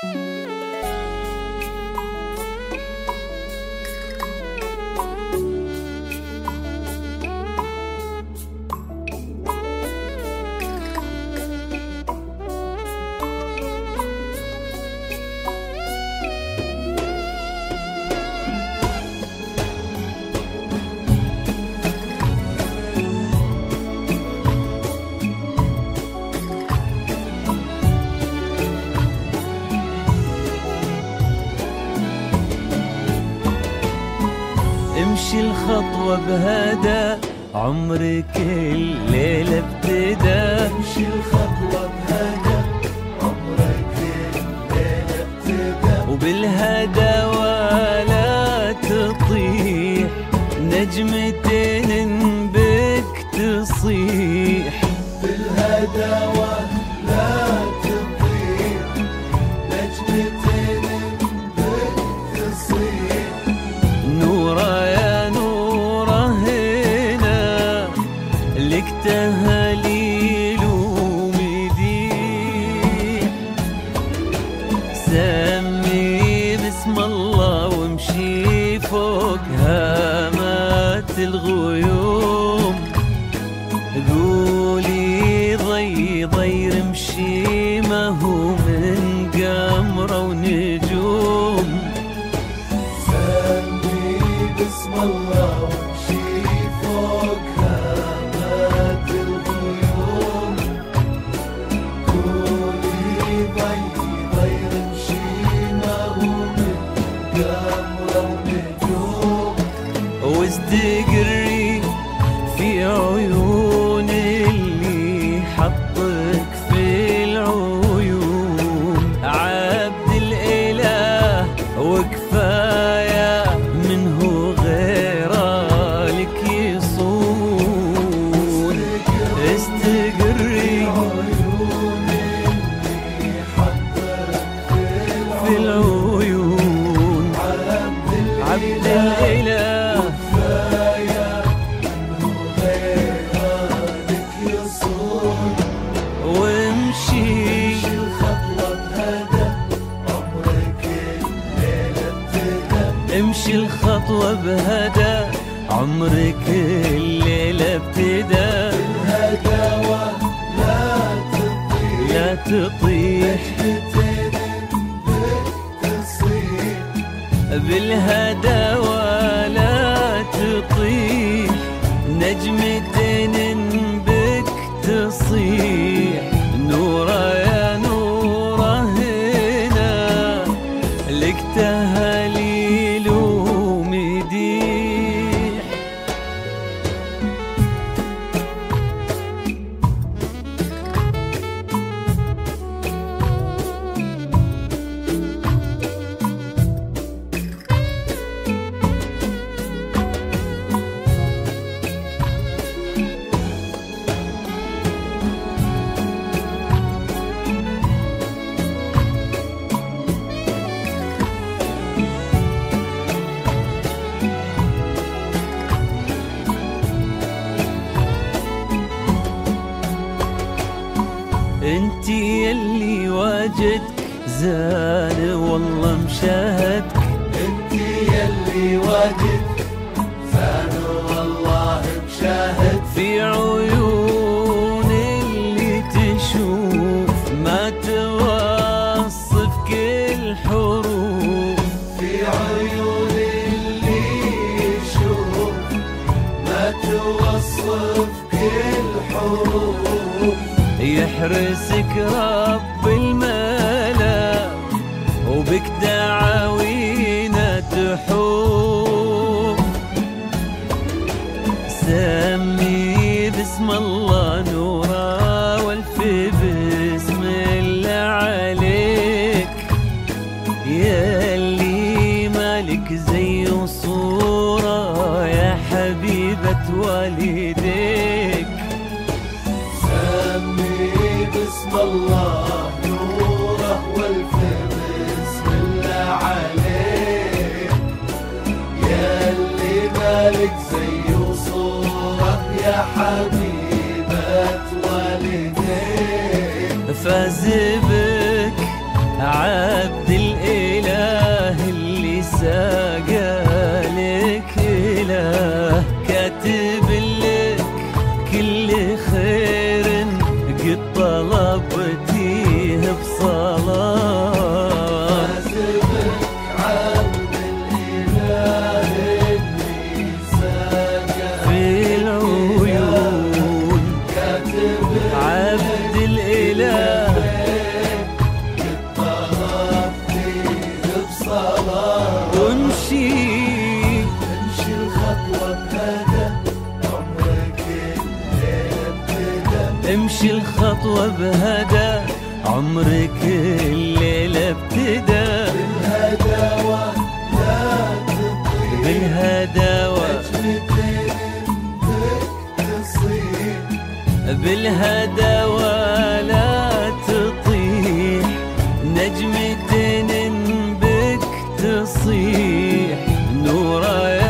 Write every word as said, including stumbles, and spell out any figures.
امشي الخطوة بهدى عمرك الليلة ابتدى. امشي الخطوة بهدى عمرك الليلة ابتدى. وبالهدى ولا تطيح نجمتين بك تصيح. بالهدى ولا تطيح نجمتين بك تصيح. نورة يا نورة هنا لك تهاليل ومديح. سمي باسم الله وامشي فوق هامات الغيوم. قولي ضي ضير امشي ما هو من قمرة ونجوم. بسم الله وامشي فوق هامات الغيوم. قولي ضي ضير امشي ما هو من قمرة ونجوم. واستقري في عيون اللي حطك في العيون. عبد الإله وكفاية منه غيرك يصون. استقري عيون اللي حطك في العيون. عبد الإله وكفاية منه غيرك يصون. وامشي الخطوة بهدى عمرك الليلة ابتدى. امشي الخطوة بهدى عمرك الليلة ابتدى. بالهدى ولا تطيح لا تطيح نجمتين بك تصيح. بالهدى ولا تطيح نجمتين بك تصيح. نورة يا نورة هنا لك تهاليل ومديح. انتي يلي واجدك زان والله مشاهدك. انتي يلي واجدك زان والله مشاهد. في عيون اللي تشوف ما توصف كل حروف. في عيون اللي يشوف ما توصف كل حروف. يحرسك رب الملا وبك دعاوينا تحوف. سمي باسم الله نورا والف باسم الله عليك. ياللي مالك زي وصورة يا حبيبة والديك. بسم الله نوره والف بسم الله عليك. ياللي مالك زي وصوره يا حبيبة والديك. فاز بك عبد الإله اللي ساقالك إله، كاتب لك كل خير قد طلبتيه بصلاة. كاتبك عبد الإله اللي ساقالك في العيون كاتبك عبد الإله وامشي امشي الخطوة بهدى عمرك الليلة ابتدى. امشي الخطوة بهدى عمرك الليلة ابتدى. بالهداوة لا تطير بالهداوة نجمتين بك تصير. بالهداوة لا تطيح، نجمتين بك تصيح نورا